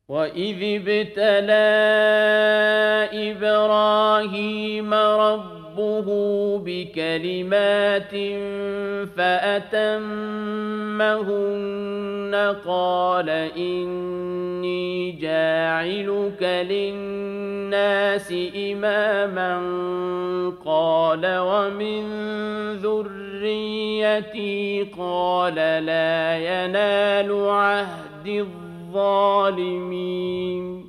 وَإِذِ ابْتَلَىٰ إِبْرَاهِيمَ رَبُّهُ بِكَلِمَاتٍ فَأَتَمَّهُنَّ قَالَ إِنِّي جَاعِلُكَ لِلنَّاسِ إِمَامًا قَالَ وَمِن ذُرِّيَّتِي قَالَ لَا يَنَالُ عَهْدِي الظَّالِمِينَ